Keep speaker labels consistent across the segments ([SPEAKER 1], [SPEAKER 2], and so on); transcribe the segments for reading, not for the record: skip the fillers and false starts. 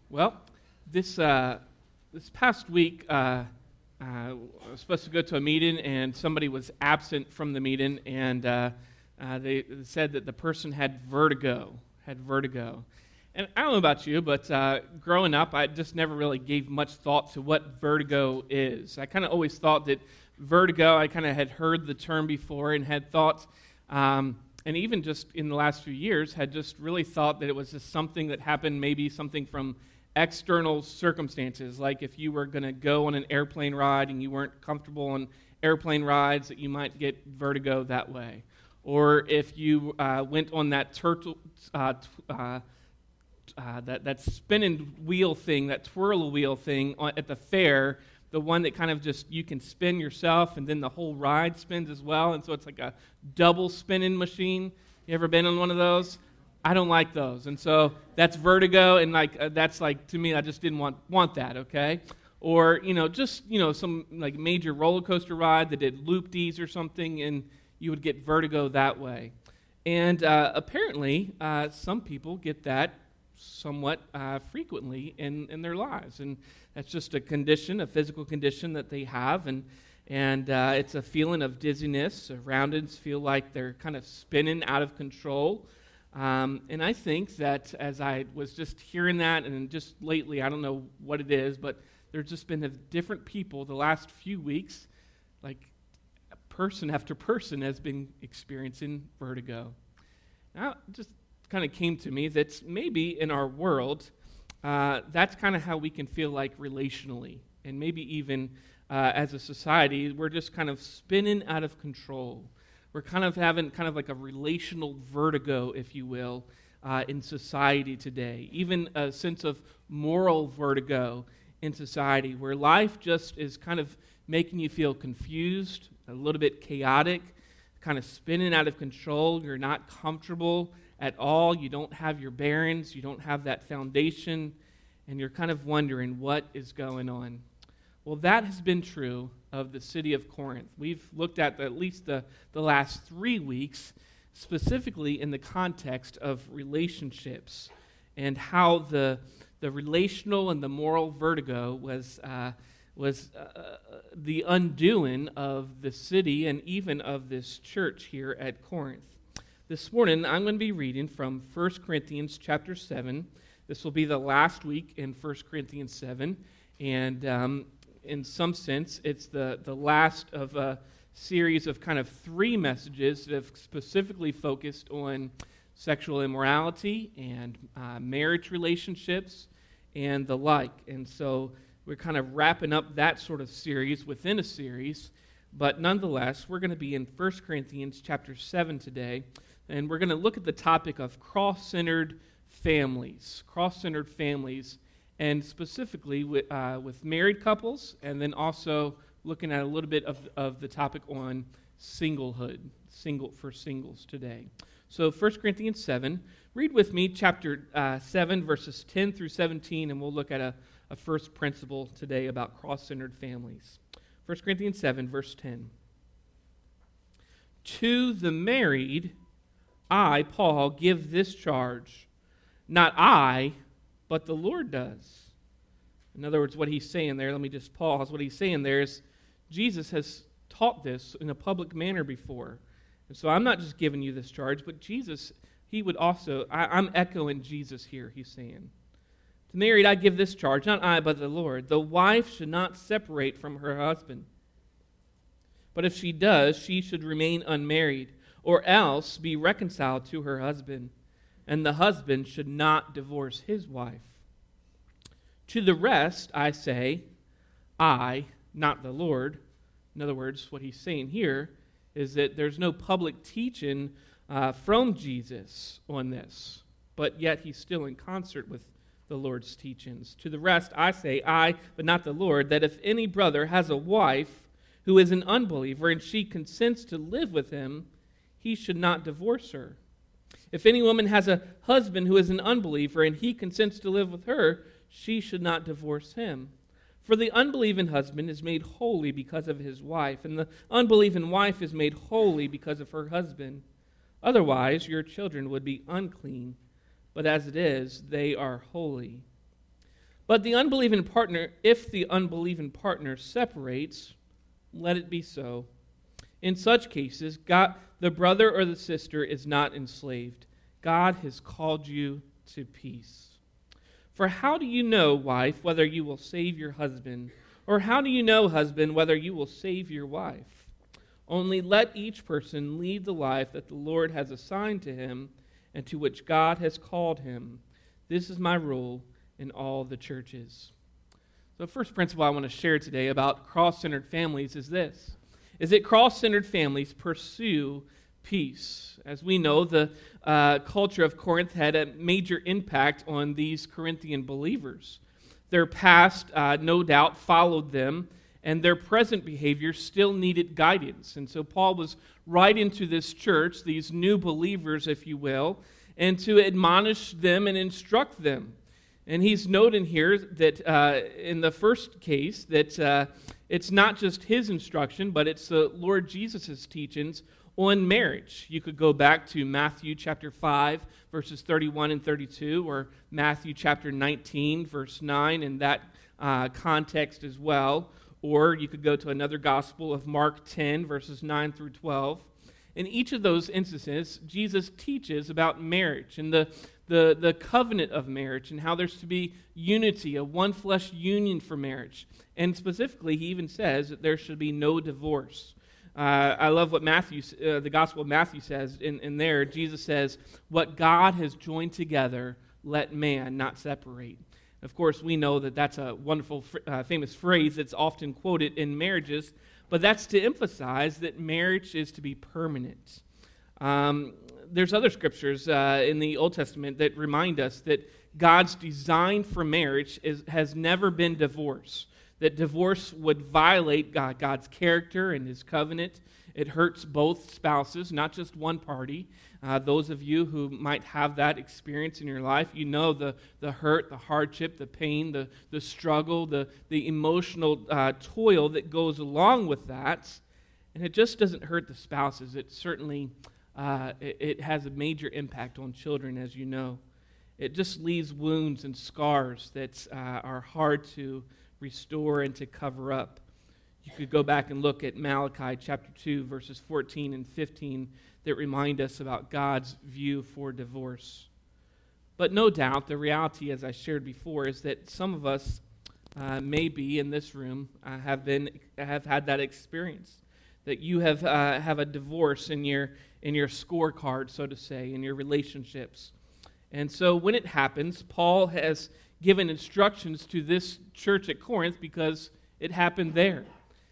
[SPEAKER 1] Well, this past week, I was supposed to go to a meeting, and somebody was absent from the meeting, and they said that the person had vertigo. And I don't know about you, but growing up, I just never really gave much thought to what vertigo is. I kind of always thought that vertigo, I kind of had heard the term before and had thought, and even just in the last few years, had just really thought that it was just something that happened, maybe something from external circumstances, like if you were going to go on an airplane ride and you weren't comfortable on airplane rides, that you might get vertigo that way. Or if you went on that that spinning wheel thing, that twirl wheel thing at the fair, the one that kind of just, you can spin yourself and then the whole ride spins as well, and so it's like a double spinning machine. You ever been on one of those? I don't like those, and so that's vertigo, and that's to me, I just didn't want that, okay? Or, some like major roller coaster ride that did loop-dees or something, and you would get vertigo that way. And apparently, some people get that somewhat frequently in their lives, and that's just a condition, a physical condition that they have, and it's a feeling of dizziness. Surroundings feel like they're kind of spinning out of control. And I think that as I was just hearing that, and just lately, I don't know what it is, but there's just been different people the last few weeks, like person after person has been experiencing vertigo. Now, it just kind of came to me that maybe in our world, that's kind of how we can feel like relationally, and maybe even as a society, we're just kind of spinning out of control. We're kind of having kind of like a relational vertigo, if you will, in society today. Even a sense of moral vertigo in society, where life just is kind of making you feel confused, a little bit chaotic, kind of spinning out of control. You're not comfortable at all. You don't have your bearings. You don't have that foundation, and you're kind of wondering what is going on. Well, that has been true of the city of Corinth. We've looked at least the last 3 weeks, specifically in the context of relationships, and how the relational and the moral vertigo was the undoing of the city and even of this church here at Corinth. This morning, I'm going to be reading from 1 Corinthians chapter 7. This will be the last week in 1 Corinthians 7, and in some sense, it's the last of a series of kind of 3 messages that have specifically focused on sexual immorality and marriage relationships and the like. And so we're kind of wrapping up that sort of series within a series, but nonetheless, we're going to be in 1 Corinthians chapter 7 today, and we're going to look at the topic of cross-centered families, and specifically with married couples, and then also looking at a little bit of the topic on singlehood, for singles today. So 1 Corinthians 7, read with me chapter 7, verses 10 through 17, and we'll look at a first principle today about cross-centered families. 1 Corinthians 7, verse 10. To the married, I, Paul, give this charge, not I, but the Lord does. In other words, what he's saying there, let me just pause. What he's saying there is Jesus has taught this in a public manner before. And so I'm not just giving you this charge, but Jesus, he would also, I'm echoing Jesus here, he's saying. To married, I give this charge, not I, but the Lord. The wife should not separate from her husband. But if she does, she should remain unmarried, or else be reconciled to her husband. And the husband should not divorce his wife. To the rest, I say, I, not the Lord. In other words, what he's saying here is that there's no public teaching from Jesus on this, but yet he's still in concert with the Lord's teachings. To the rest, I say, I, but not the Lord, that if any brother has a wife who is an unbeliever and she consents to live with him, he should not divorce her. If any woman has a husband who is an unbeliever and he consents to live with her, she should not divorce him. For the unbelieving husband is made holy because of his wife, and the unbelieving wife is made holy because of her husband. Otherwise, your children would be unclean, but as it is, they are holy. But if the unbelieving partner separates, let it be so. In such cases, the brother or the sister is not enslaved. God has called you to peace. For how do you know, wife, whether you will save your husband? Or how do you know, husband, whether you will save your wife? Only let each person lead the life that the Lord has assigned to him and to which God has called him. This is my rule in all the churches. So the first principle I want to share today about cross-centered families is this, is that cross-centered families pursue peace. As we know, the culture of Corinth had a major impact on these Corinthian believers. Their past, no doubt, followed them, and their present behavior still needed guidance. And so Paul was writing to this church, these new believers, if you will, and to admonish them and instruct them. And he's noting here that in the first case, that it's not just his instruction, but it's the Lord Jesus' teachings on marriage. You could go back to Matthew chapter 5, verses 31 and 32, or Matthew chapter 19, verse 9, in that context as well. Or you could go to another gospel of Mark 10, verses 9 through 12. In each of those instances, Jesus teaches about marriage and the covenant of marriage and how there's to be unity, a one-flesh union for marriage. And specifically, he even says that there should be no divorce. I love what the Gospel of Matthew says in there. Jesus says, what God has joined together, let man not separate. Of course, we know that that's a wonderful, famous phrase that's often quoted in marriages, but that's to emphasize that marriage is to be permanent. There's other scriptures in the Old Testament that remind us that God's design for marriage has never been divorce, that divorce would violate God's character and his covenant. It hurts both spouses, not just one party. Those of you who might have that experience in your life, you know the hurt, the hardship, the pain, the struggle, the emotional toil that goes along with that. And it just doesn't hurt the spouses. It certainly it has a major impact on children, as you know. It just leaves wounds and scars that are hard to restore and to cover up. You could go back and look at Malachi chapter 2, verses 14 and 15 that remind us about God's view for divorce. But no doubt, the reality, as I shared before, is that some of us maybe in this room have had that experience, that you have a divorce in your scorecard, so to say, in your relationships. And so when it happens, Paul has given instructions to this church at Corinth because it happened there.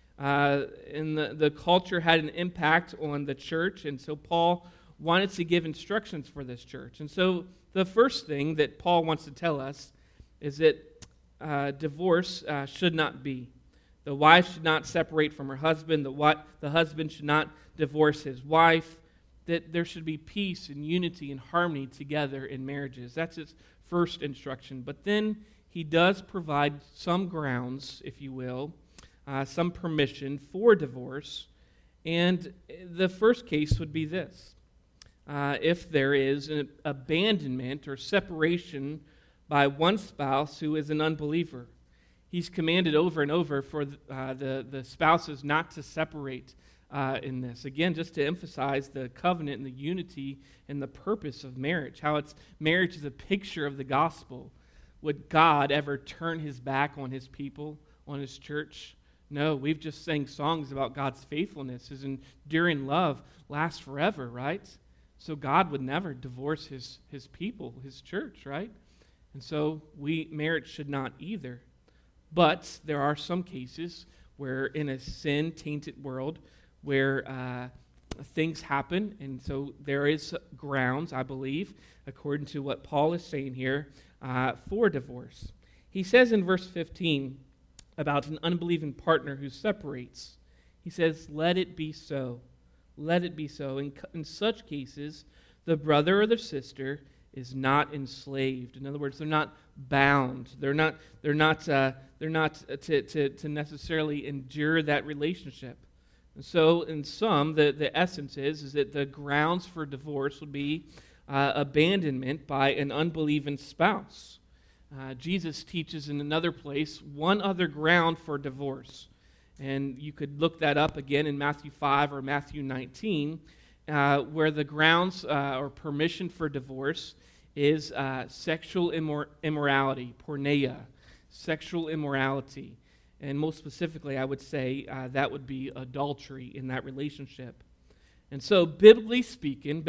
[SPEAKER 1] And the culture had an impact on the church, and so Paul wanted to give instructions for this church. And so the first thing that Paul wants to tell us is that divorce should not be. The wife should not separate from her husband. The husband should not divorce his wife. That there should be peace and unity and harmony together in marriages. That's his first instruction. But then he does provide some grounds, if you will, some permission for divorce. And the first case would be this. If there is an abandonment or separation by one spouse who is an unbeliever. He's commanded over and over for the spouses not to separate in this. Again, just to emphasize the covenant and the unity and the purpose of marriage, how marriage is a picture of the gospel. Would God ever turn his back on his people, on his church? No, we've just sang songs about God's faithfulness. His enduring love lasts forever, right? So God would never divorce his people, his church, right? And so marriage should not either. But there are some cases where in a sin-tainted world where things happen, and so there is grounds, I believe, according to what Paul is saying here, for divorce. He says in verse 15 about an unbelieving partner who separates. He says, let it be so. Let it be so. In such cases, the brother or the sister is not enslaved. In other words, they're not bound. They're not to necessarily endure that relationship. And so, in sum, the essence is that the grounds for divorce would be abandonment by an unbelieving spouse. Jesus teaches in another place one other ground for divorce. And you could look that up again in Matthew 5 or Matthew 19, where the grounds or permission for divorce is sexual immorality, porneia, sexual immorality. And most specifically, I would say that would be adultery in that relationship. And so, biblically speaking,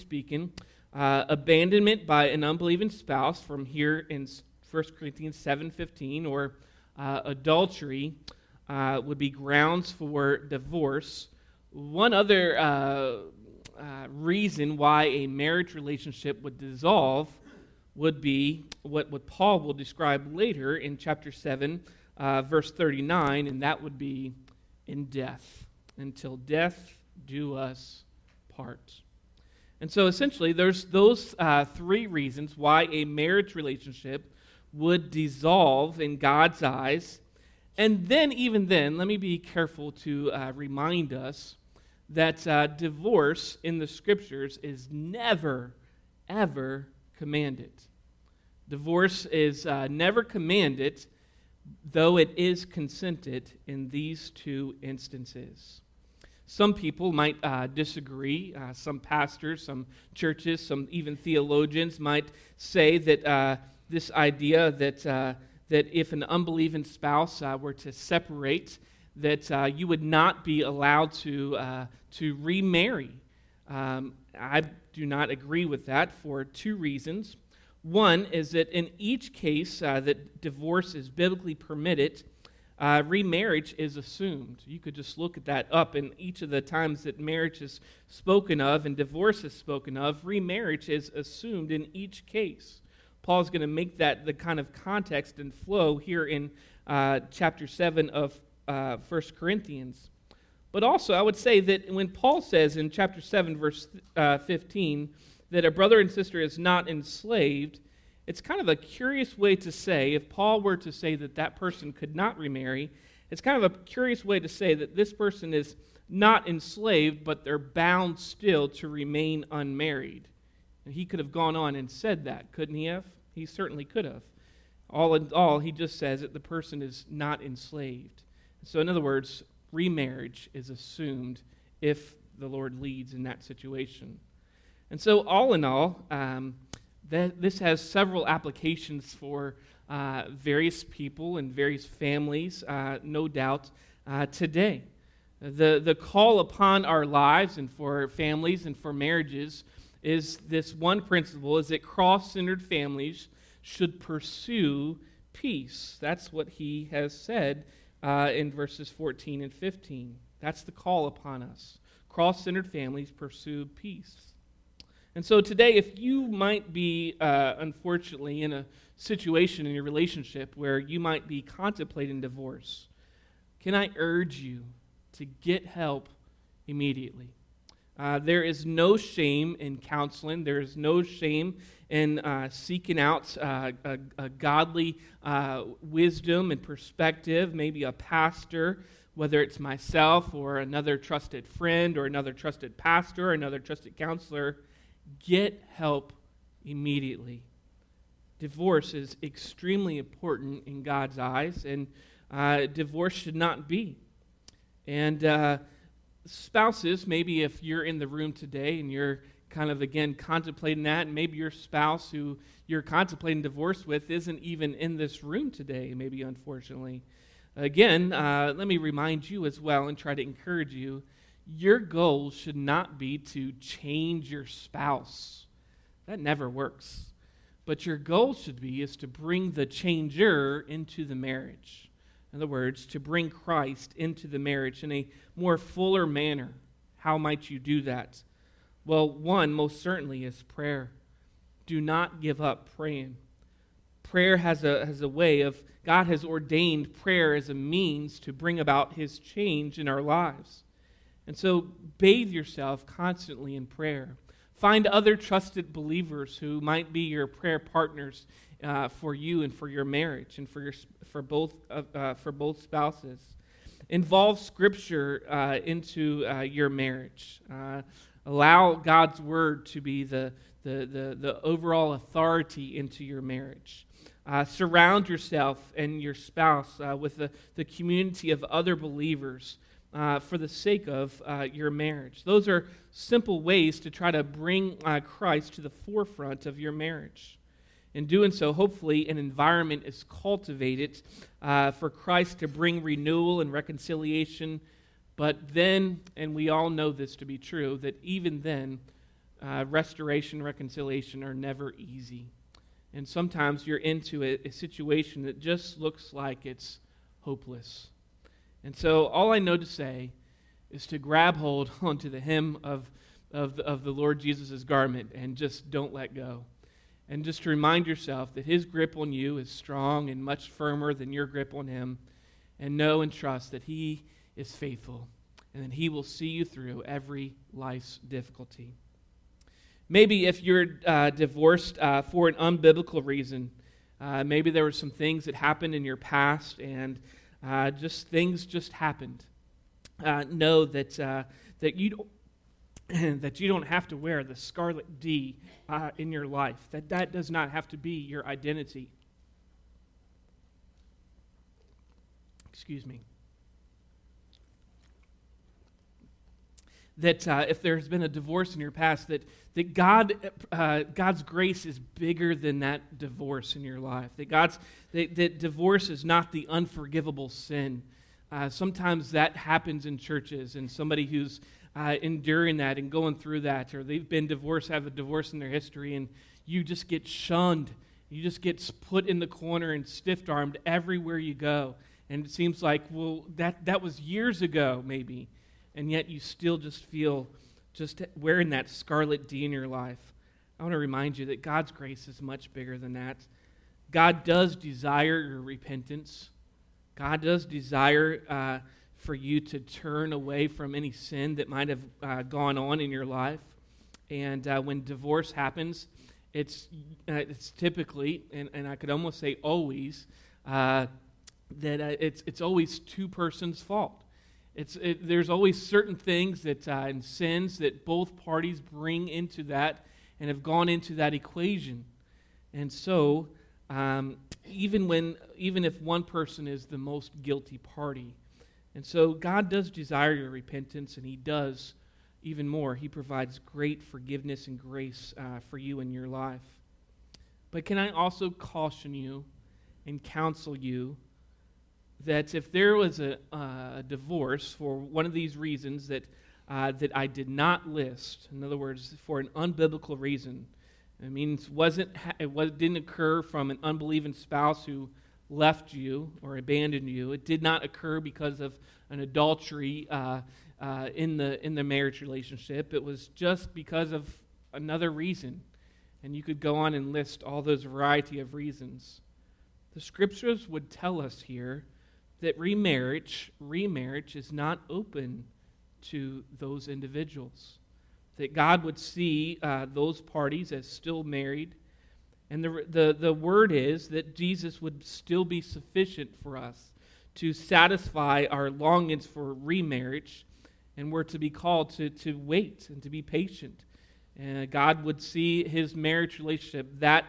[SPEAKER 1] abandonment by an unbelieving spouse from here in 1 Corinthians 7:15, or adultery, would be grounds for divorce. One other reason why a marriage relationship would dissolve would be what Paul will describe later in chapter 7, verse 39, and that would be in death. Until death do us part. And so essentially there's those three reasons why a marriage relationship would dissolve in God's eyes. And then, even then, let me be careful to remind us that divorce in the Scriptures is never, ever commanded. Divorce is never commanded, though it is consented in these two instances. Some people might disagree. Some pastors, some churches, some even theologians might say that this idea that if an unbelieving spouse were to separate, that you would not be allowed to remarry. I do not agree with that for two reasons. One is that in each case that divorce is biblically permitted, remarriage is assumed. You could just look at that up in each of the times that marriage is spoken of and divorce is spoken of. Remarriage is assumed in each case. Paul's going to make that the kind of context and flow here in chapter 7 of 1 Corinthians. But also, I would say that when Paul says in chapter 7, verse 15, that a brother and sister is not enslaved, it's kind of a curious way to say, if Paul were to say that that person could not remarry, it's kind of a curious way to say that this person is not enslaved, but they're bound still to remain unmarried. And he could have gone on and said that, couldn't he have? He certainly could have. All in all, he just says that the person is not enslaved. So in other words, remarriage is assumed if the Lord leads in that situation. And so all in all, this has several applications for various people and various families, no doubt, today. The call upon our lives and for families and for marriages is this one principle, is that cross-centered families should pursue peace. That's what he has said in verses 14 and 15. That's the call upon us. Cross-centered families pursue peace. And so today, if you might be, unfortunately, in a situation in your relationship where you might be contemplating divorce, can I urge you to get help immediately? There is no shame in counseling. There is no shame in seeking out a godly wisdom and perspective, maybe a pastor, whether it's myself or another trusted friend or another trusted pastor or another trusted counselor. Get help immediately. Divorce is extremely important in God's eyes, and divorce should not be. And spouses, maybe if you're in the room today and you're kind of, again, contemplating that, and maybe your spouse who you're contemplating divorce with isn't even in this room today, maybe unfortunately. Again, let me remind you as well and try to encourage you, your goal should not be to change your spouse. That never works. But your goal should be is to bring the changer into the marriage. In other words, to bring Christ into the marriage in a more fuller manner. How might you do that? Well, one, most certainly, is prayer. Do not give up praying. Prayer has a way of, God has ordained prayer as a means to bring about His change in our lives. And so bathe yourself constantly in prayer. Find other trusted believers who might be your prayer partners for you and for your marriage and for both spouses. Involve Scripture into your marriage. Allow God's Word to be the overall authority into your marriage. Surround yourself and your spouse with the community of other believers for the sake of your marriage. Those are simple ways to try to bring Christ to the forefront of your marriage. In doing so, hopefully, an environment is cultivated for Christ to bring renewal and reconciliation. But then, and we all know this to be true, that even then, restoration and reconciliation are never easy. And sometimes you're into a situation that just looks like it's hopeless. And so all I know to say is to grab hold onto the hem of the Lord Jesus' garment and just don't let go. And just to remind yourself that his grip on you is strong and much firmer than your grip on him. And know and trust that he is faithful and that he will see you through every life's difficulty. Maybe if you're divorced for an unbiblical reason, maybe there were some things that happened in your past and things just happened. Know that you don't have to wear the scarlet D in your life. That does not have to be your identity. Excuse me. That if there's been a divorce in your past, that God's grace is bigger than that divorce in your life. That divorce is not the unforgivable sin. Sometimes that happens in churches, and somebody who's enduring that and going through that, or they've been divorced, have a divorce in their history, and you just get shunned. You just get put in the corner and stiff-armed everywhere you go. And it seems like, well, that was years ago, maybe. And yet you still just feel just wearing that scarlet D in your life. I want to remind you that God's grace is much bigger than that. God does desire your repentance. God does desire for you to turn away from any sin that might have gone on in your life. And when divorce happens, it's typically, and I could almost say always, that it's always two persons' fault. There's always certain things and sins that both parties bring into that and have gone into that equation. And so, even if one person is the most guilty party, and so God does desire your repentance, and he does even more. He provides great forgiveness and grace for you in your life. But can I also caution you and counsel you that if there was a divorce for one of these reasons that I did not list, in other words, for an unbiblical reason, it means it didn't occur from an unbelieving spouse who left you or abandoned you. It did not occur because of an adultery in the marriage relationship. It was just because of another reason. And you could go on and list all those variety of reasons. The scriptures would tell us here that remarriage is not open to those individuals. That God would see those parties as still married. And the word is that Jesus would still be sufficient for us to satisfy our longings for remarriage. And we're to be called to wait and to be patient. And God would see his marriage relationship that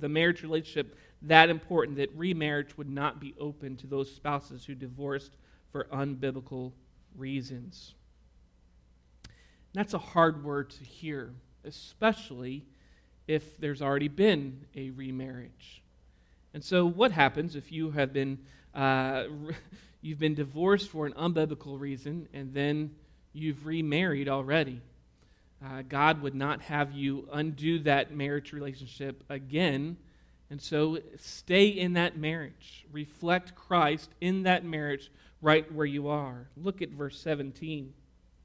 [SPEAKER 1] important that remarriage would not be open to those spouses who divorced for unbiblical reasons. And that's a hard word to hear, especially if there's already been a remarriage. And so what happens if you have been you've been divorced for an unbiblical reason and then you've remarried already? God would not have you undo that marriage relationship again. And so stay in that marriage. Reflect Christ in that marriage right where you are. Look at verse 17.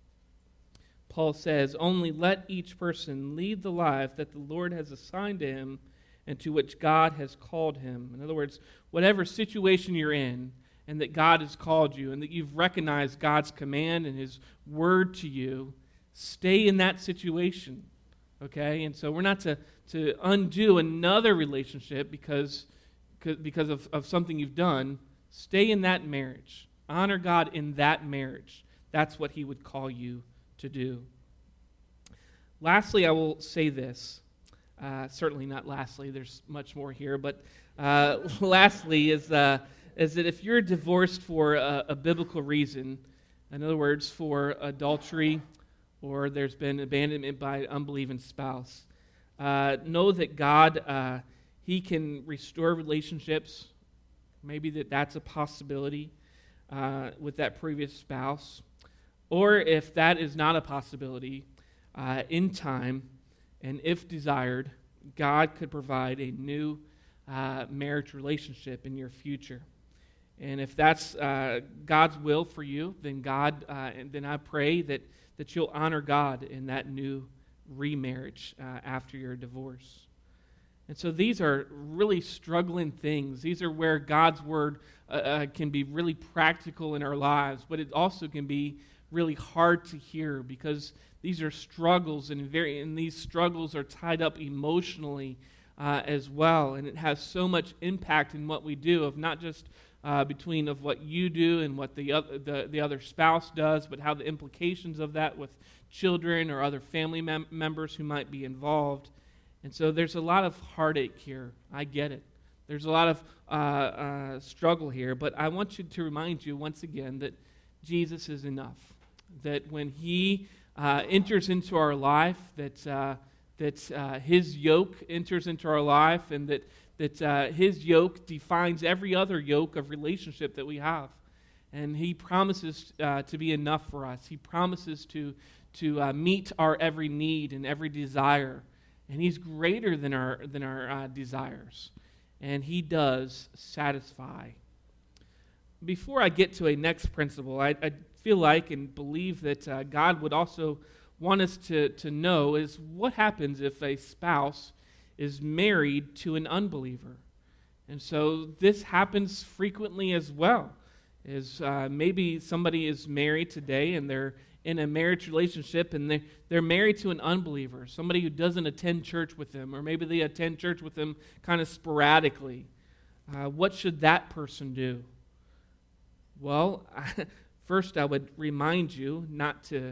[SPEAKER 1] Paul says, "Only let each person lead the life that the Lord has assigned to him and to which God has called him." In other words, whatever situation you're in and that God has called you and that you've recognized God's command and his word to you, stay in that situation. Okay? And so we're not to undo another relationship because of something you've done. Stay in that marriage. Honor God in that marriage. That's what he would call you to do. Lastly, I will say this. Certainly not lastly, there's much more here, but lastly is that if you're divorced for a biblical reason, in other words, for adultery, or there's been abandonment by an unbelieving spouse, know that God, He can restore relationships. Maybe that's a possibility with that previous spouse. Or if that is not a possibility, in time, and if desired, God could provide a new marriage relationship in your future. And if that's God's will for you, then then I pray that you'll honor God in that new remarriage after your divorce. And so these are really struggling things. These are where God's word can be really practical in our lives, but it also can be really hard to hear because these are struggles, and these struggles are tied up emotionally as well. And it has so much impact in what we do, of not just between of what you do and what the other spouse does, but how the implications of that with children or other family members who might be involved. And so there's a lot of heartache here. I get it. There's a lot of struggle here, but I want to remind you once again that Jesus is enough. That when He enters into our life, that His yoke enters into our life, and that His yoke defines every other yoke of relationship that we have. And He promises to be enough for us. He promises to meet our every need and every desire. And He's greater than our desires. And He does satisfy. Before I get to a next principle, I feel like and believe that God would also want us to know is what happens if a spouse is married to an unbeliever. And so this happens frequently as well. Maybe somebody is married today and they're in a marriage relationship and they're married to an unbeliever, somebody who doesn't attend church with them, or maybe they attend church with them kind of sporadically. What should that person do? Well, first I would remind you not to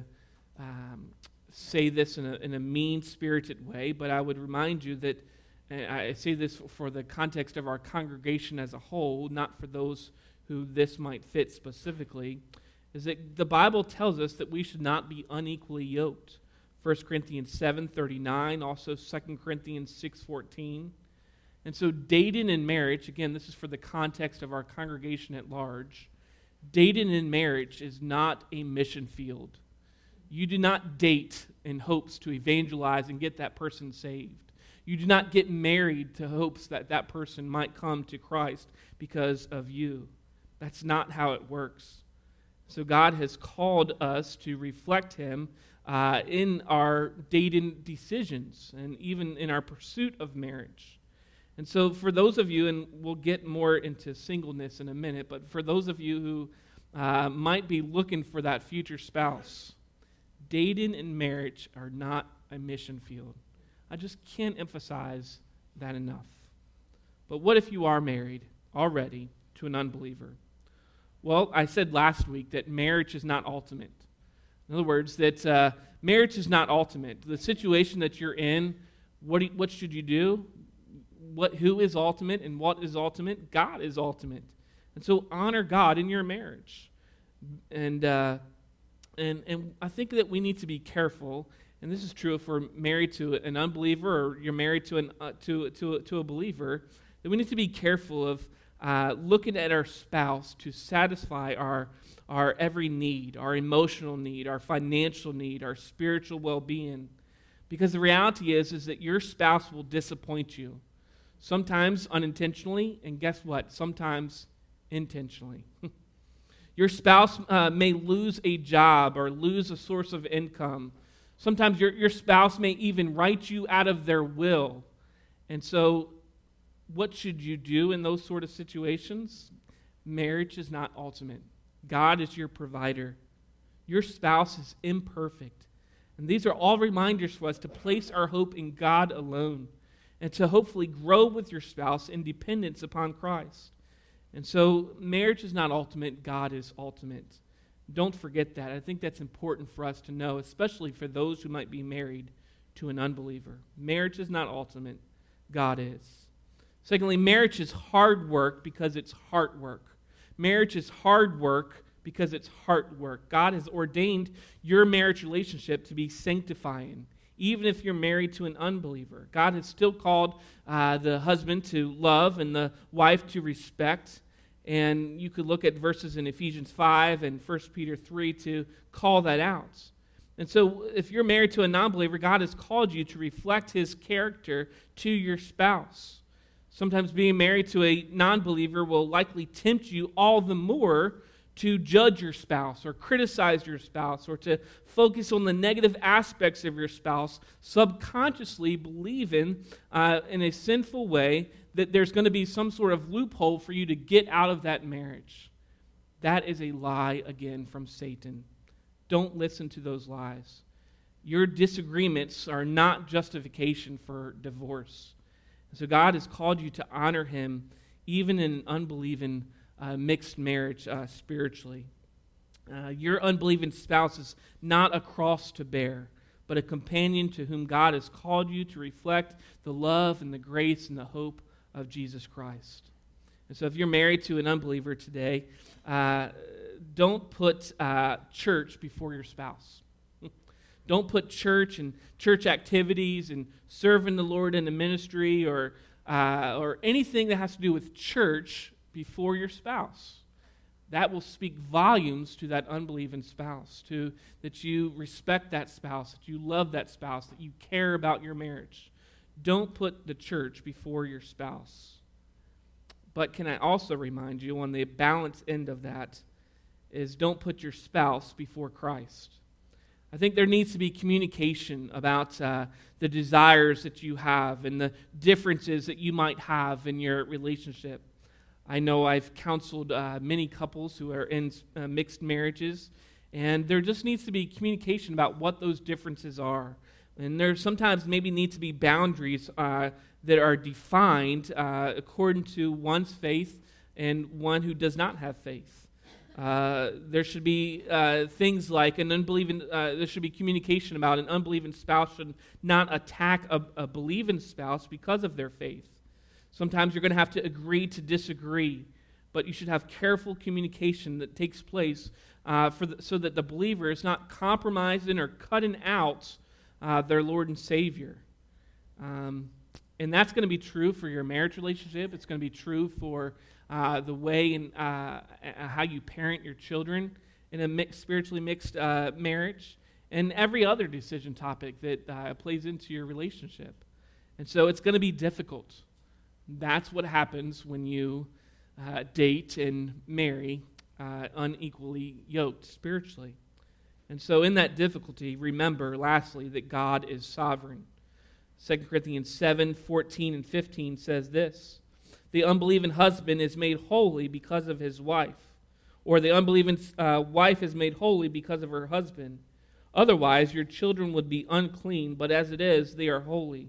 [SPEAKER 1] say this in a mean-spirited way, but I would remind you that, and I say this for the context of our congregation as a whole, not for those who this might fit specifically, is that the Bible tells us that we should not be unequally yoked. 1 Corinthians 7:39, also 2 Corinthians 6:14. And so dating and marriage, again, this is for the context of our congregation at large, dating and marriage is not a mission field. You do not date in hopes to evangelize and get that person saved. You do not get married to hopes that that person might come to Christ because of you. That's not how it works. So God has called us to reflect Him in our dating decisions and even in our pursuit of marriage. And so for those of you, and we'll get more into singleness in a minute, but for those of you who might be looking for that future spouse, dating and marriage are not a mission field. I just can't emphasize that enough. But what if you are married already to an unbeliever? Well, I said last week that marriage is not ultimate. In other words, that marriage is not ultimate. The situation that you're in, what should you do? Who is ultimate and what is ultimate? God is ultimate. And so honor God in your marriage. And I think that we need to be careful, and this is true if we're married to an unbeliever or you're married to a believer, that we need to be careful of looking at our spouse to satisfy our every need, our emotional need, our financial need, our spiritual well-being. Because the reality is that your spouse will disappoint you. Sometimes unintentionally, and guess what? Sometimes intentionally. Your spouse may lose a job or lose a source of income. Sometimes your spouse may even write you out of their will. And so what should you do in those sort of situations? Marriage is not ultimate. God is your provider. Your spouse is imperfect. And these are all reminders for us to place our hope in God alone and to hopefully grow with your spouse in dependence upon Christ. And so marriage is not ultimate. God is ultimate. Don't forget that. I think that's important for us to know, especially for those who might be married to an unbeliever. Marriage is not ultimate. God is. Secondly, marriage is hard work because it's heart work. Marriage is hard work because it's heart work. God has ordained your marriage relationship to be sanctifying, even if you're married to an unbeliever. God has still called the husband to love and the wife to respect. And you could look at verses in Ephesians 5 and 1 Peter 3 to call that out. And so if you're married to a non-believer, God has called you to reflect his character to your spouse. Sometimes being married to a non-believer will likely tempt you all the more to judge your spouse or criticize your spouse or to focus on the negative aspects of your spouse, subconsciously believing in a sinful way that there's going to be some sort of loophole for you to get out of that marriage. That is a lie, again, from Satan. Don't listen to those lies. Your disagreements are not justification for divorce. So God has called you to honor him even in an unbelieving mixed marriage spiritually. Your unbelieving spouse is not a cross to bear, but a companion to whom God has called you to reflect the love and the grace and the hope of Jesus Christ. And so if you're married to an unbeliever today, don't put church before your spouse. Don't put church and church activities and serving the Lord in the ministry or anything that has to do with church before your spouse. That will speak volumes to that unbelieving spouse, that you respect that spouse, that you love that spouse, that you care about your marriage. Don't put the church before your spouse. But can I also remind you, on the balance end of that, is don't put your spouse before Christ. I think there needs to be communication about the desires that you have and the differences that you might have in your relationship. I know I've counseled many couples who are in mixed marriages, and there just needs to be communication about what those differences are. And there sometimes maybe need to be boundaries that are defined according to one's faith and one who does not have faith. There should be things like there should be communication about an unbelieving spouse should not attack a believing spouse because of their faith. Sometimes you're going to have to agree to disagree, but you should have careful communication that takes place so that the believer is not compromising or cutting out their Lord and Savior. And that's going to be true for your marriage relationship. It's going to be true for the way and how you parent your children in a spiritually mixed marriage, and every other decision topic that plays into your relationship. And so it's going to be difficult. That's what happens when you date and marry unequally yoked spiritually. And so in that difficulty, remember, lastly, that God is sovereign. 2 Corinthians 7, 14 and 15 says this: the unbelieving husband is made holy because of his wife, or the unbelieving wife is made holy because of her husband. Otherwise, your children would be unclean, but as it is, they are holy.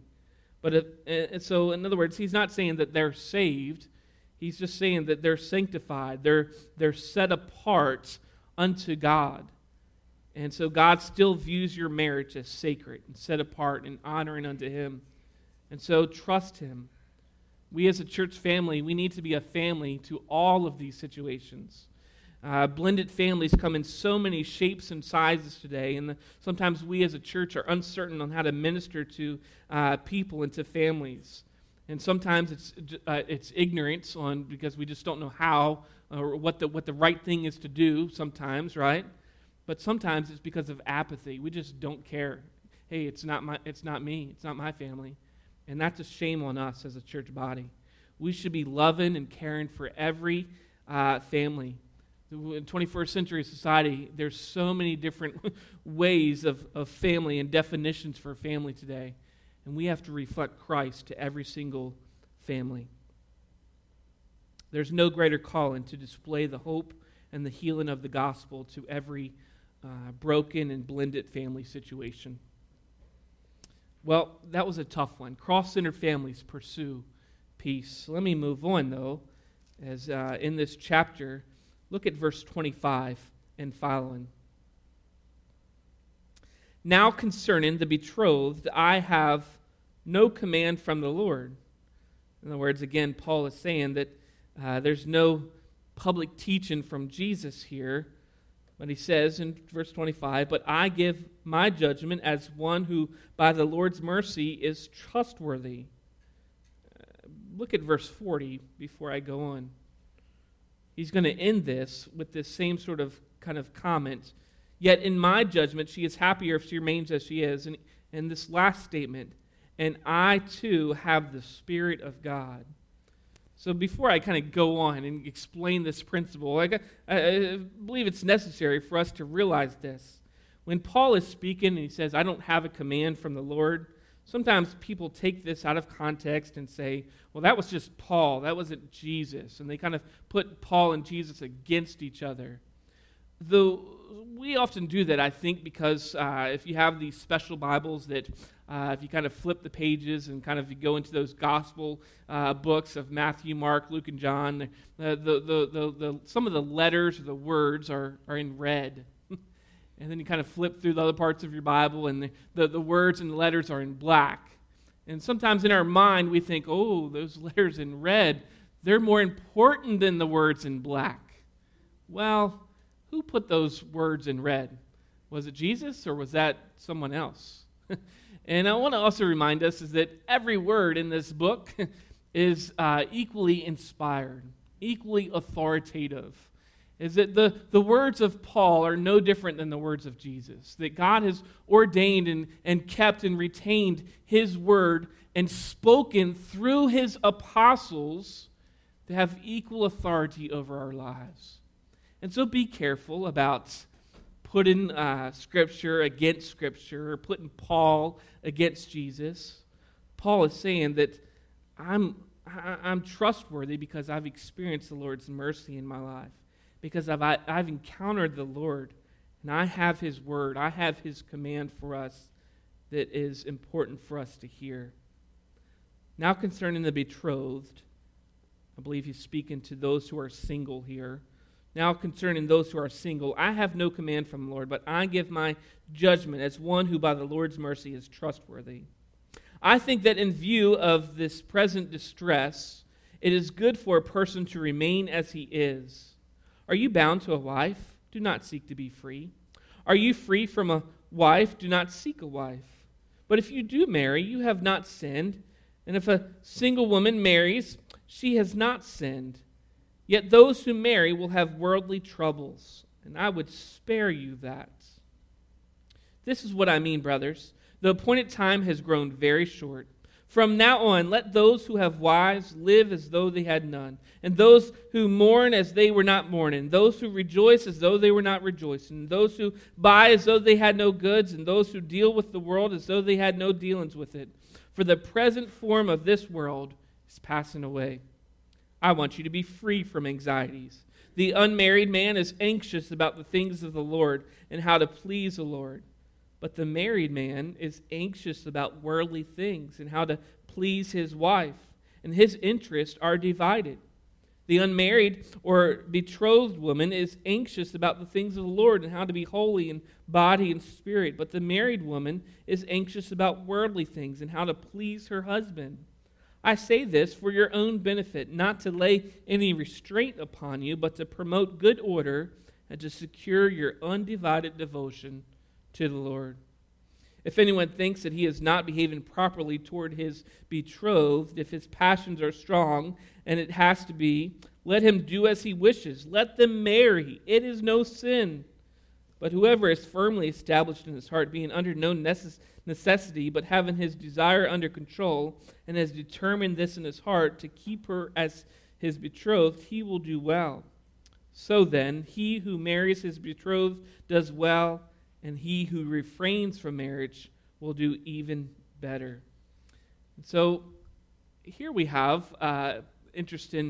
[SPEAKER 1] So, in other words, he's not saying that they're saved. He's just saying that they're sanctified. They're set apart unto God. And so God still views your marriage as sacred and set apart and honoring unto him. And so trust him. We as a church family, we need to be a family to all of these situations. Blended families come in so many shapes and sizes today, and sometimes we as a church are uncertain on how to minister to people and to families. And sometimes it's ignorance because we just don't know how or what the right thing is to do sometimes, right? But sometimes it's because of apathy. We just don't care. Hey, it's not me, it's not my family. And that's a shame on us as a church body. We should be loving and caring for every family. In 21st century society, there's so many different ways of family and definitions for family today. And we have to reflect Christ to every single family. There's no greater calling to display the hope and the healing of the gospel to every broken and blended family situation. Well, that was a tough one. Cross-centered families pursue peace. Let me move on, though, as in this chapter, look at verse 25 and following. Now concerning the betrothed, I have no command from the Lord. In other words, again, Paul is saying that there's no public teaching from Jesus here. But he says in verse 25, but I give my judgment as one who by the Lord's mercy is trustworthy. Look at verse 40 before I go on. He's going to end this with this same sort of kind of comment. Yet in my judgment, she is happier if she remains as she is. And this last statement, and I too have the Spirit of God. So before I kind of go on and explain this principle, I believe it's necessary for us to realize this. When Paul is speaking and he says, I don't have a command from the Lord, sometimes people take this out of context and say, well, that was just Paul, that wasn't Jesus. And they kind of put Paul and Jesus against each other. Though we often do that, I think, because if you have these special Bibles that if you kind of flip the pages and kind of you go into those gospel books of Matthew, Mark, Luke, and John, some of the letters or the words are in red. And then you kind of flip through the other parts of your Bible and the words and the letters are in black. And sometimes in our mind we think, oh, those letters in red, they're more important than the words in black. Well, who put those words in red? Was it Jesus or was that someone else? And I want to also remind us is that every word in this book is equally inspired, equally authoritative. Is that the words of Paul are no different than the words of Jesus. That God has ordained and kept and retained His word and spoken through His apostles to have equal authority over our lives. And so be careful about putting Scripture against Scripture or putting Paul against Jesus. Paul is saying that I'm trustworthy because I've experienced the Lord's mercy in my life, because I've encountered the Lord, and I have His word, I have His command for us that is important for us to hear. Now concerning the betrothed, I believe he's speaking to those who are single here. Now concerning those who are single, I have no command from the Lord, but I give my judgment as one who by the Lord's mercy is trustworthy. I think that in view of this present distress, it is good for a person to remain as he is. Are you bound to a wife? Do not seek to be free. Are you free from a wife? Do not seek a wife. But if you do marry, you have not sinned. And if a single woman marries, she has not sinned. Yet those who marry will have worldly troubles, and I would spare you that. This is what I mean, brothers. The appointed time has grown very short. From now on, let those who have wives live as though they had none, and those who mourn as they were not mourning, those who rejoice as though they were not rejoicing, those who buy as though they had no goods, and those who deal with the world as though they had no dealings with it. For the present form of this world is passing away. I want you to be free from anxieties. The unmarried man is anxious about the things of the Lord and how to please the Lord. But the married man is anxious about worldly things and how to please his wife, and his interests are divided. The unmarried or betrothed woman is anxious about the things of the Lord and how to be holy in body and spirit. But the married woman is anxious about worldly things and how to please her husband. I say this for your own benefit, not to lay any restraint upon you, but to promote good order and to secure your undivided devotion to the Lord. If anyone thinks that he is not behaving properly toward his betrothed, if his passions are strong, and it has to be, let him do as he wishes. Let them marry. It is no sin. But whoever is firmly established in his heart, being under no necessity, but having his desire under control, and has determined this in his heart to keep her as his betrothed, he will do well. So then, he who marries his betrothed does well, and he who refrains from marriage will do even better. And so here we have interesting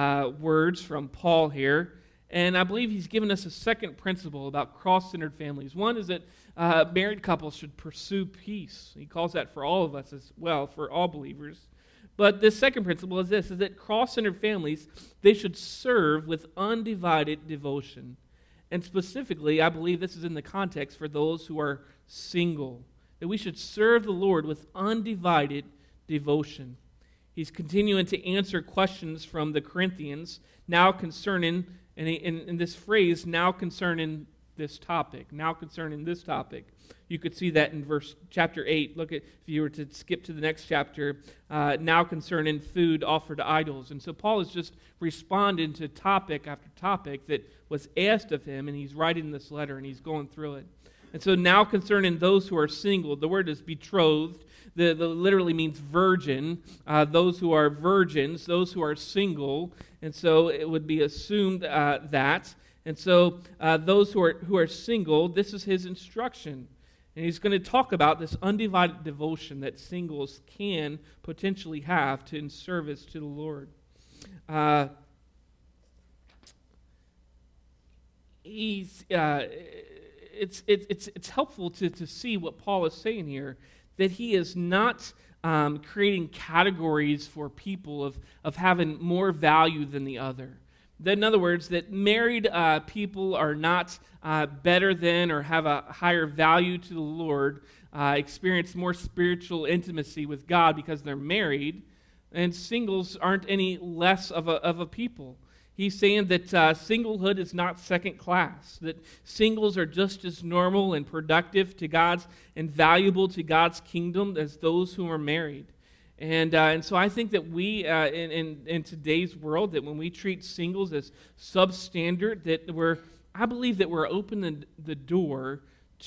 [SPEAKER 1] words from Paul here. And I believe he's given us a second principle about cross-centered families. One is that married couples should pursue peace. He calls that for all of us as well, for all believers. But the second principle is this, is that cross-centered families, they should serve with undivided devotion. And specifically, I believe this is in the context for those who are single, that we should serve the Lord with undivided devotion. He's continuing to answer questions from the Corinthians, now concerning, and in this phrase, now concerning this topic. Now concerning this topic. You could see that in chapter 8. Look at, if you were to skip to the next chapter, now concerning food offered to idols. And so Paul is just responding to topic after topic that was asked of him, and he's writing this letter, and he's going through it. And so now concerning those who are single, the word is betrothed. The literally means virgin. Those who are virgins, those who are single. And so it would be assumed that. And so those who are single, this is his instruction. And he's going to talk about this undivided devotion that singles can potentially have in service to the Lord. It's helpful to see what Paul is saying here, that he is not creating categories for people of having more value than the other. That, in other words, that married people are not better than or have a higher value to the Lord, experience more spiritual intimacy with God because they're married, and singles aren't any less of a people. He's saying that singlehood is not second class, that singles are just as normal and productive to God's and valuable to God's kingdom as those who are married. And so I think that we, in today's world, that when we treat singles as substandard, that I believe that we're opening the door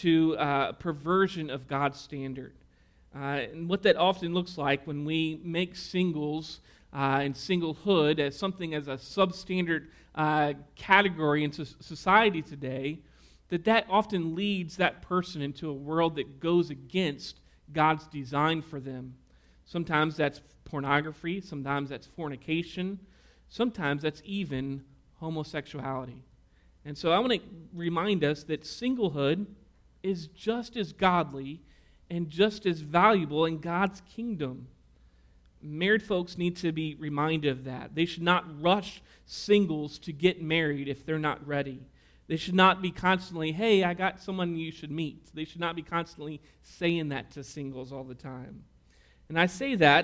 [SPEAKER 1] to perversion of God's standard. And what that often looks like when we make singles and singlehood as something as a substandard category into society today, that often leads that person into a world that goes against God's design for them. Sometimes that's pornography, sometimes that's fornication, sometimes that's even homosexuality. And so I want to remind us that singlehood is just as godly and just as valuable in God's kingdom. Married folks need to be reminded of that. They should not rush singles to get married if they're not ready. They should not be constantly, hey, I got someone you should meet. They should not be constantly saying that to singles all the time. And I say that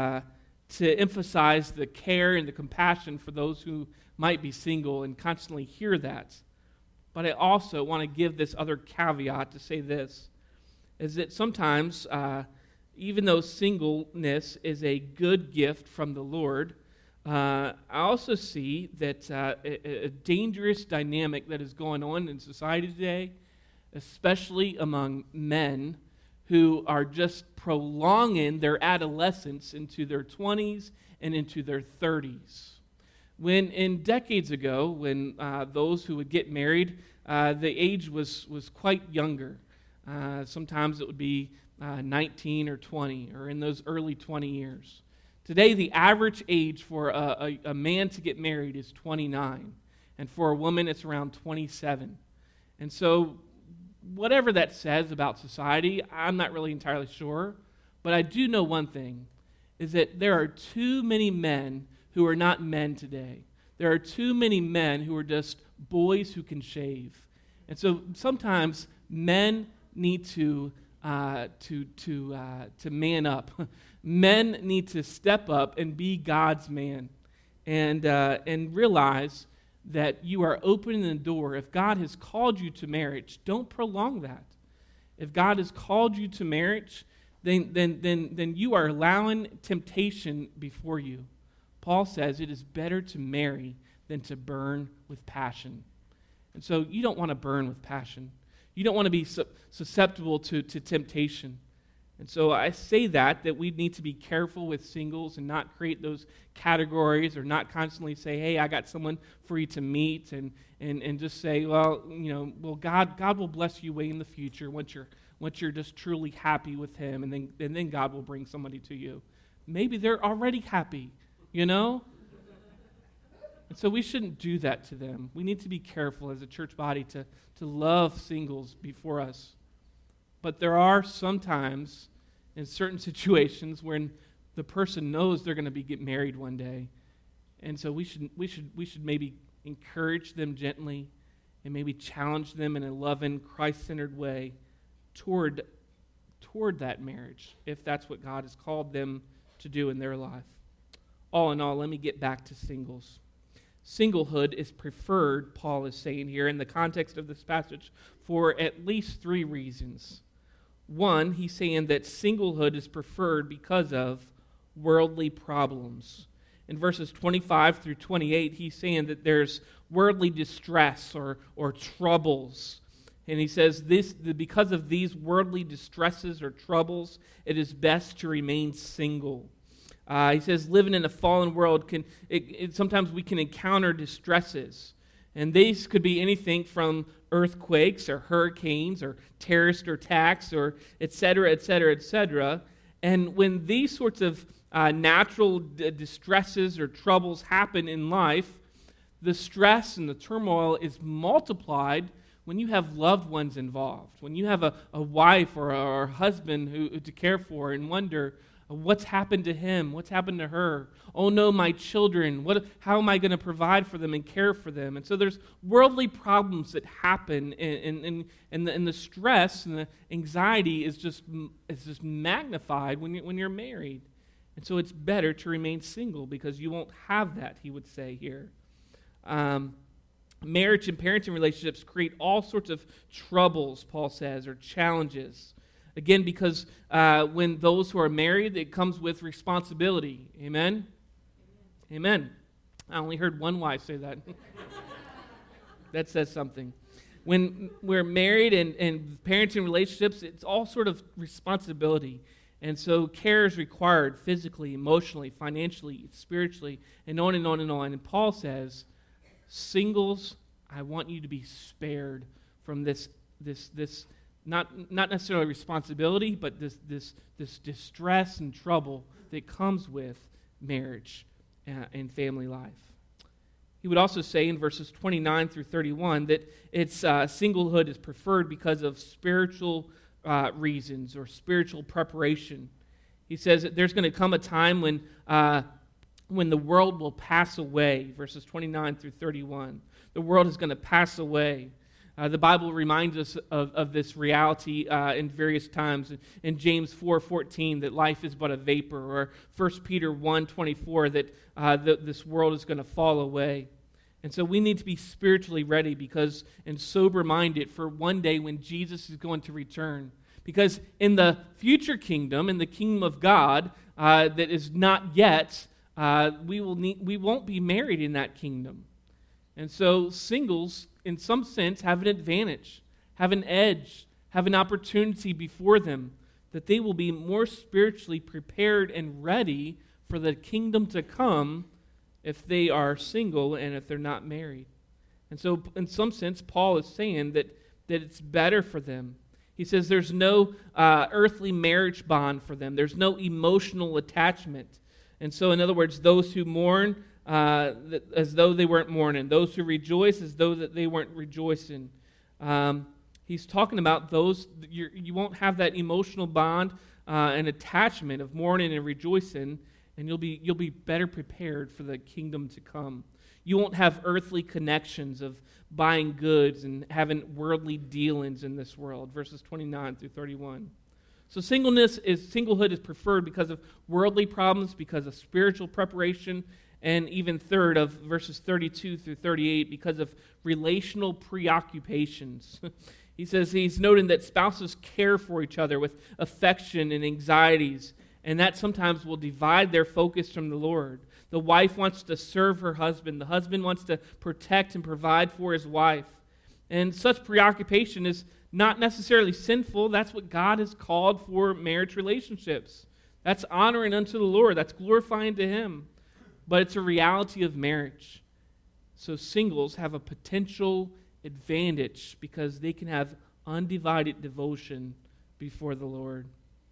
[SPEAKER 1] to emphasize the care and the compassion for those who might be single and constantly hear that. But I also want to give this other caveat to say this, is that sometimes, even though singleness is a good gift from the Lord, I also see that a dangerous dynamic that is going on in society today, especially among men, who are just prolonging their adolescence into their 20s and into their 30s. When in decades ago, when those who would get married, the age was quite younger. Sometimes it would be 19 or 20, or in those early 20 years. Today, the average age for a man to get married is 29, and for a woman, it's around 27. And so, whatever that says about society, I'm not really entirely sure, but I do know one thing, is that there are too many men who are not men today. There are too many men who are just boys who can shave. And so sometimes men need to man up. Men need to step up and be God's man and realize that you are opening the door. If God has called you to marriage, don't prolong that. If God has called you to marriage, then you are allowing temptation before you. Paul says it is better to marry than to burn with passion. And so you don't want to burn with passion. You don't want to be susceptible to temptation. And so I say that we need to be careful with singles and not create those categories, or not constantly say, hey, I got someone for you to meet, and just say, well, God will bless you way in the future once you're just truly happy with him, and then God will bring somebody to you. Maybe they're already happy, And so we shouldn't do that to them. We need to be careful as a church body to love singles before us. But there are sometimes, in certain situations, when the person knows they're going to get married one day, and so we should maybe encourage them gently, and maybe challenge them in a loving, Christ-centered way toward that marriage, if that's what God has called them to do in their life. All in all, let me get back to singles. Singlehood is preferred, Paul is saying here in the context of this passage, for at least 3 reasons. One, he's saying that singlehood is preferred because of worldly problems. In verses 25 through 28, he's saying that there's worldly distress or troubles. And he says because of these worldly distresses or troubles, it is best to remain single. He says living in a fallen world, sometimes we can encounter distresses. And these could be anything from earthquakes or hurricanes or terrorist attacks or et cetera, et cetera, et cetera. And when these sorts of natural distresses or troubles happen in life, the stress and the turmoil is multiplied when you have loved ones involved, when you have a wife or a husband who to care for and wonder, what's happened to him? What's happened to her? Oh no, my children. How am I going to provide for them and care for them? And so there's worldly problems that happen, and the stress and the anxiety is just magnified when you're married. And so it's better to remain single because you won't have that, he would say here. Marriage and parenting relationships create all sorts of troubles, Paul says, or challenges. Again, because when those who are married, it comes with responsibility. Amen? Amen. I only heard one wife say that. That says something. When we're married and parenting relationships, it's all sort of responsibility. And so care is required physically, emotionally, financially, spiritually, and on and on and on. And Paul says, singles, I want you to be spared from this not necessarily responsibility, but this distress and trouble that comes with marriage and family life. He would also say in verses 29 through 31 that singlehood is preferred because of spiritual reasons or spiritual preparation. He says that there's going to come a time when the world will pass away, verses 29 through 31. The world is going to pass away. The Bible reminds us of this reality in various times. In James 4:14, that life is but a vapor, or 1 Peter 1:24, that this world is going to fall away. And so we need to be spiritually ready and sober-minded for one day when Jesus is going to return. Because in the future kingdom, in the kingdom of God, that is not yet, we won't be married in that kingdom. And so singles, in some sense, have an advantage, have an edge, have an opportunity before them, that they will be more spiritually prepared and ready for the kingdom to come if they are single and if they're not married. And so, in some sense, Paul is saying that it's better for them. He says there's no earthly marriage bond for them. There's no emotional attachment. And so, in other words, those who mourn as though they weren't mourning. Those who rejoice as though that they weren't rejoicing. He's talking about those, you won't have that emotional bond and attachment of mourning and rejoicing, and you'll be better prepared for the kingdom to come. You won't have earthly connections of buying goods and having worldly dealings in this world, verses 29 through 31. So singlehood is preferred because of worldly problems, because of spiritual preparation, and even third of verses 32 through 38 because of relational preoccupations. He says he's noting that spouses care for each other with affection and anxieties, and that sometimes will divide their focus from the Lord. The wife wants to serve her husband. The husband wants to protect and provide for his wife. And such preoccupation is not necessarily sinful. That's what God has called for marriage relationships. That's honoring unto the Lord. That's glorifying to Him. But it's a reality of marriage. So singles have a potential advantage because they can have undivided devotion before the Lord.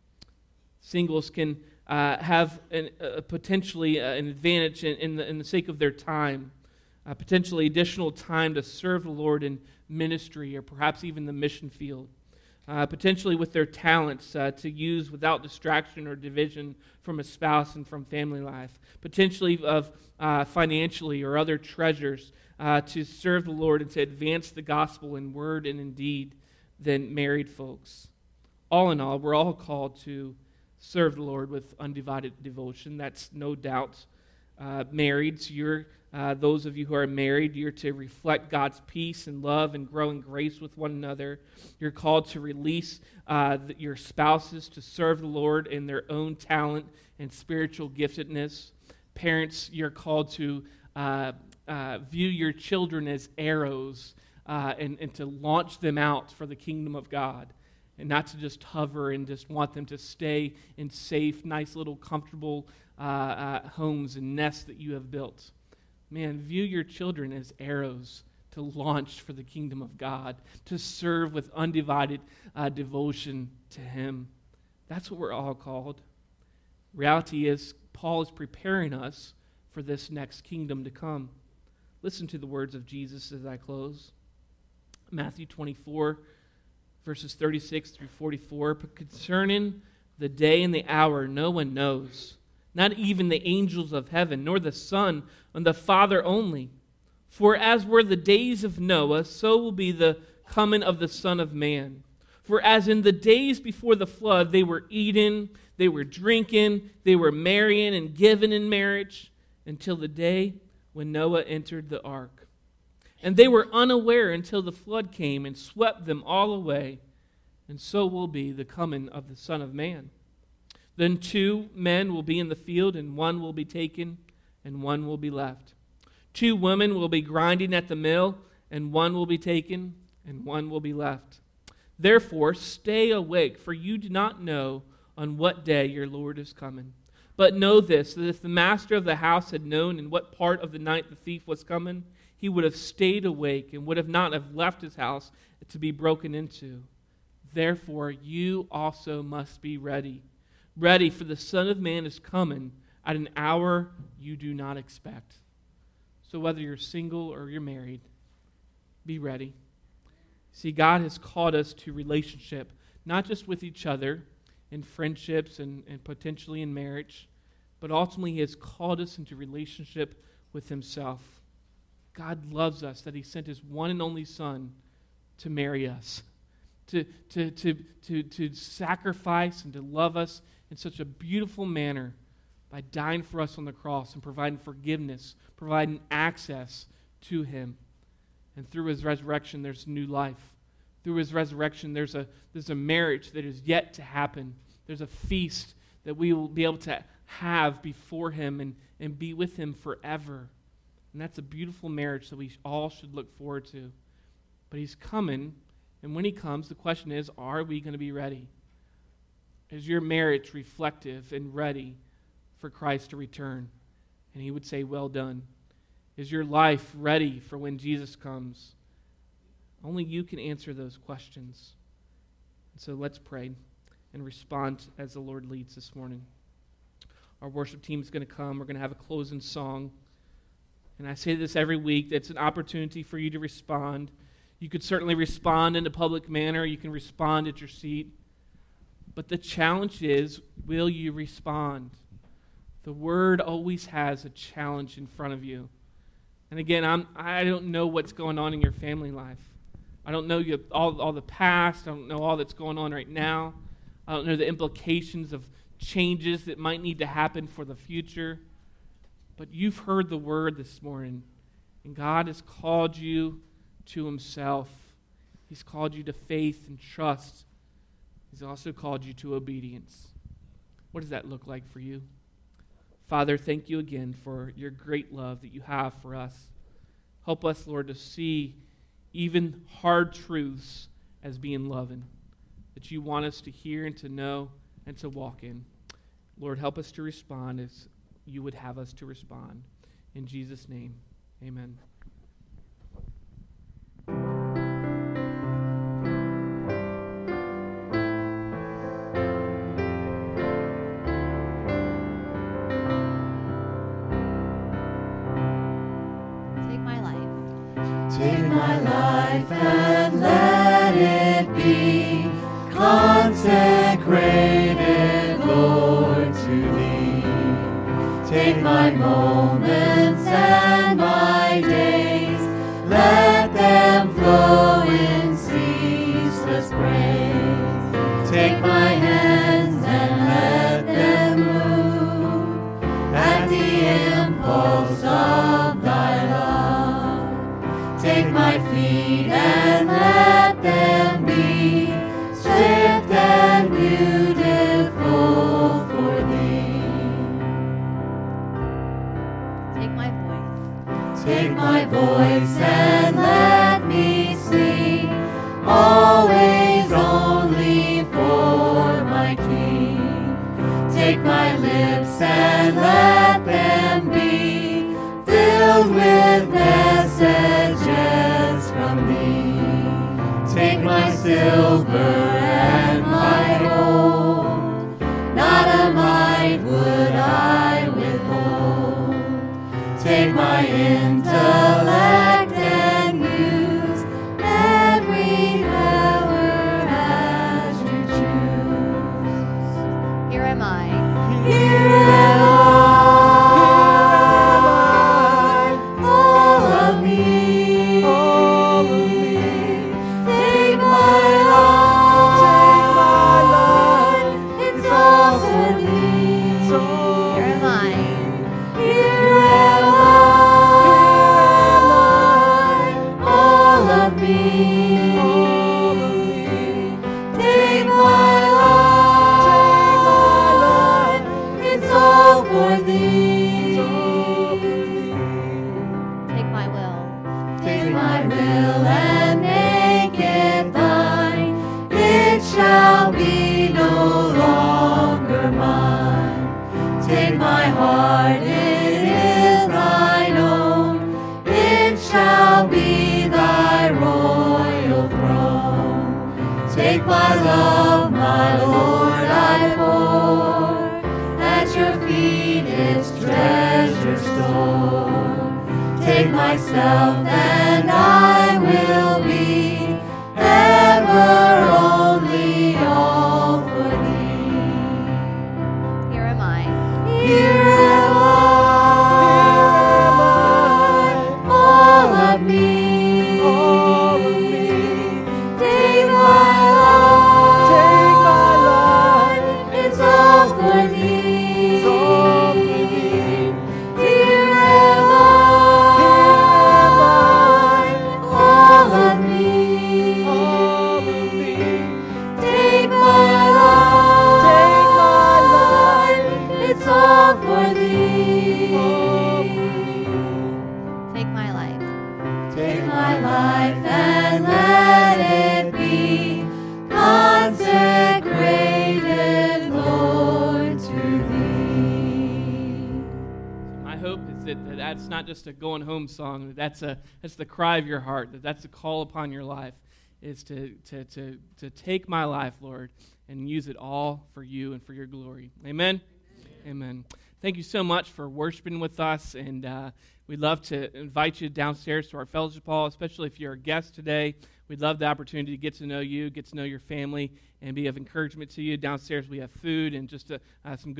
[SPEAKER 1] Singles can have potentially an advantage in the sake of their time, potentially additional time to serve the Lord in ministry or perhaps even the mission field. Potentially with their talents to use without distraction or division from a spouse and from family life. Potentially of financially or other treasures to serve the Lord and to advance the gospel in word and in deed than married folks. all in all, we're all called to serve the Lord with undivided devotion. That's no doubt. Marrieds, those of you who are married, you're to reflect God's peace and love and grow in grace with one another. You're called to release your spouses to serve the Lord in their own talent and spiritual giftedness. Parents, you're called to view your children as arrows and to launch them out for the kingdom of God, and not to just hover and just want them to stay in safe, nice little comfortable homes and nests that you have built. Man, view your children as arrows to launch for the kingdom of God, to serve with undivided devotion to Him. That's what we're all called. Reality is, Paul is preparing us for this next kingdom to come. Listen to the words of Jesus as I close. Matthew 24, verses 36 through 44. But concerning the day and the hour, no one knows, not even the angels of heaven, nor the Son, and the Father only. For as were the days of Noah, so will be the coming of the Son of Man. For as in the days before the flood, they were eating, they were drinking, they were marrying and giving in marriage, until the day when Noah entered the ark. And they were unaware until the flood came and swept them all away. And so will be the coming of the Son of Man. Then 2 men will be in the field, and one will be taken, and one will be left. 2 women will be grinding at the mill, and one will be taken, and one will be left. Therefore, stay awake, for you do not know on what day your Lord is coming. But know this, that if the master of the house had known in what part of the night the thief was coming, he would have stayed awake and would have not have left his house to be broken into. Therefore, you also must be ready. Ready, for the Son of Man is coming at an hour you do not expect. So whether you're single or you're married, be ready. See, God has called us to relationship, not just with each other in friendships and potentially in marriage, but ultimately He has called us into relationship with Himself. God loves us that He sent His one and only Son to marry us, to sacrifice and to love us in such a beautiful manner by dying for us on the cross and providing forgiveness, providing access to Him. And through His resurrection, there's new life. Through His resurrection, there's a marriage that is yet to happen. There's a feast that we will be able to have before Him and be with Him forever. And that's a beautiful marriage that we all should look forward to. But He's coming, and when He comes, the question is, are we going to be ready? Is your marriage reflective and ready for Christ to return? And He would say, well done. Is your life ready for when Jesus comes? Only you can answer those questions. And so let's pray and respond as the Lord leads this morning. Our worship team is going to come. We're going to have a closing song. And I say this every week. It's an opportunity for you to respond. You could certainly respond in a public manner. You can respond at your seat. But the challenge is, will you respond? The Word always has a challenge in front of you. And again, I don't know what's going on in your family life. I don't know all the past. I don't know all that's going on right now. I don't know the implications of changes that might need to happen for the future. But you've heard the Word this morning, and God has called you to Himself. He's called you to faith and trust. He's also called you to obedience. What does that look like for you? Father, thank you again for your great love that you have for us. Help us, Lord, to see even hard truths as being loving, that you want us to hear and to know and to walk in. Lord, help us to respond as you would have us to respond. In Jesus' name, amen.
[SPEAKER 2] Take my life and let it be consecrated, Lord, to Thee. Take my moments and my days, let them flow in ceaseless praise. Take my my King. Take my lips and let them be filled with messages from thee. Take my silver and my gold, not a mite would I withhold. Take my intellect and use every power as you choose.
[SPEAKER 3] Here am I.
[SPEAKER 2] Here am I, all of me. Take my life, it's all for thee.
[SPEAKER 3] Here am I.
[SPEAKER 2] Here am I, all of me. Take my life, it's all for thee.
[SPEAKER 3] Take my will.
[SPEAKER 2] Take my will and make it thine. It shall be no longer mine. Take my heart, it is thine own. It shall be thy royal throne. Take my love, my Lord, I pour at your feet its treasure store. Take myself and I will be ever only all for thee.
[SPEAKER 3] Here am I.
[SPEAKER 2] Here am I, all of me. Take my life, it's all for thee. Here am I, all of me. Take my life, it's all for thee.
[SPEAKER 3] Take my life.
[SPEAKER 2] Take my life and let it be consecrated, Lord, to thee.
[SPEAKER 1] My hope is that that's not just a going home song. That's the cry of your heart. That's a call upon your life. Is to take my life, Lord, and use it all for you and for your glory. Amen. Amen. Thank you so much for worshiping with us, and we'd love to invite you downstairs to our fellowship hall, especially if you're a guest today. We'd love the opportunity to get to know you, get to know your family, and be of encouragement to you. Downstairs we have food and just some good